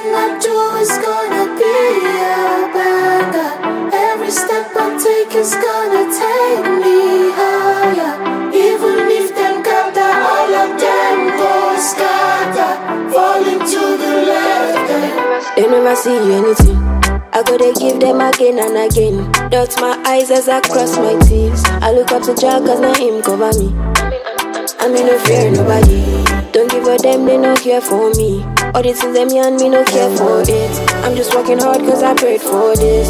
Everything I do is gonna be a banger. Every step I take is gonna take me higher. Even if them gather, all of them go scatter, falling to the left. They never see anything. I gotta give them again and again. Dot my eyes as I cross my teeth. I look up to Jah cause now him cover me. I mean no fear nobody. Don't give a damn, they no care for me. All the things them and me no care for it. I'm just working hard cause I prayed for this.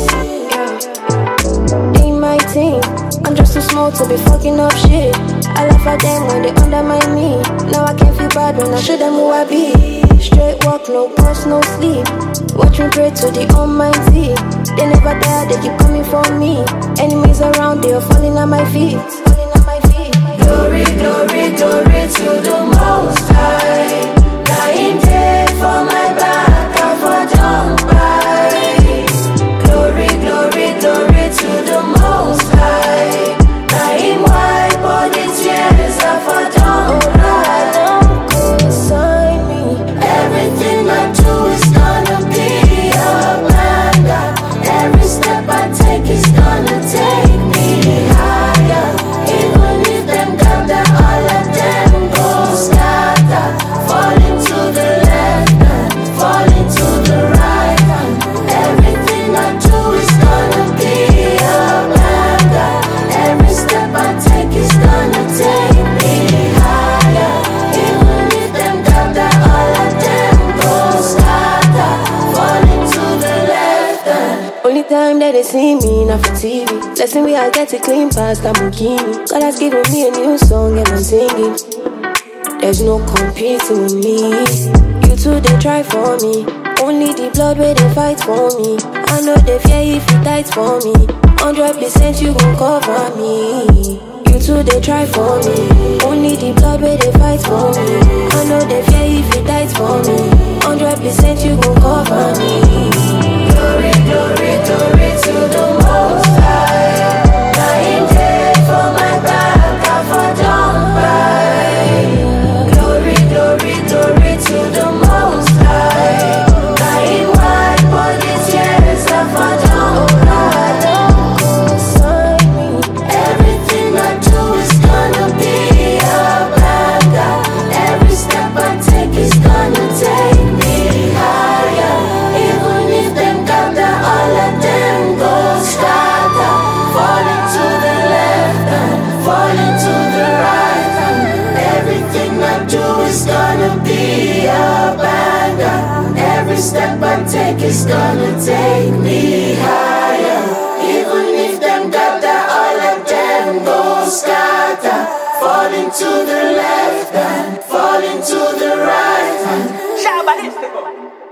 Yeah. Ain't my thing. I'm just too small to be fucking up shit. I laugh at them when they undermine me. Now I can't feel bad when I show them who I be. Straight walk, no pause, no sleep. Watch me pray to the Almighty. They never die, they keep coming for me. Enemies around, they are falling at my feet. Falling at my feet. Glory, glory, glory to the Most High. Dying dead for my back, I for jump by. Glory, glory, glory to the Most High. Dying wipe all the tears, I for jump by. Don't consign me. Everything I do is gonna be a banger. Every step I take is gonna take me higher. Even if them gather, all of them go scatter, falling to the left and falling to the right hand. Everything I do is gonna be a banger. Every step I take is gonna take me higher. Even if them gather, all of them go scatter, falling to the left and Only time that they see me, not for TV. Lesson we I get to clean past Lamborghini. God has given me a new song and I'm singing. There's no competing with me. You two, they try for me. Only the blood where they fight for me. I know they fear if you died for me. 100% you gon' cover me. You two, they try for me. Only the blood where they fight for me. I know they fear if you died for me. 100% you gon' cover me. glory, glory, glory to the Most High. Dying dead for my back, I for jump by. Glory, glory, glory to the Most High. Dying wipe all the tears, I for jump by. Don't consign me. Everything I do is gonna be a banger. Every step I take is gonna take me higher. Even if them gather, all of them go scatter, falling to the left and falling to the right hand. Everything I do is gonna be a banger. Every step I take is gonna take me higher. Even if them gather, all of them go scatter, falling to the left and falling to the right hand. Shabba,